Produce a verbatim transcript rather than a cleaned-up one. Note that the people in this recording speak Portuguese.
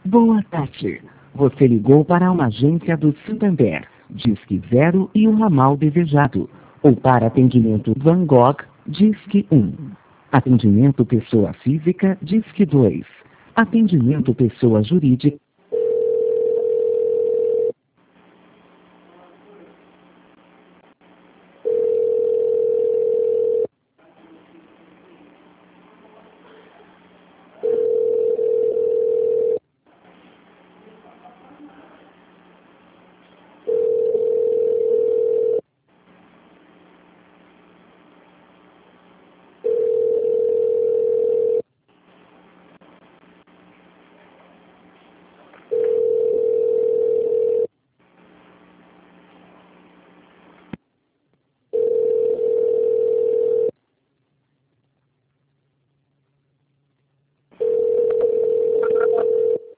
Boa tarde. Você ligou para uma agência do Santander, Disque zero e o ramal desejado. Ou para atendimento Van Gogh, Disque um. Atendimento pessoa física, Disque dois. Atendimento pessoa jurídica.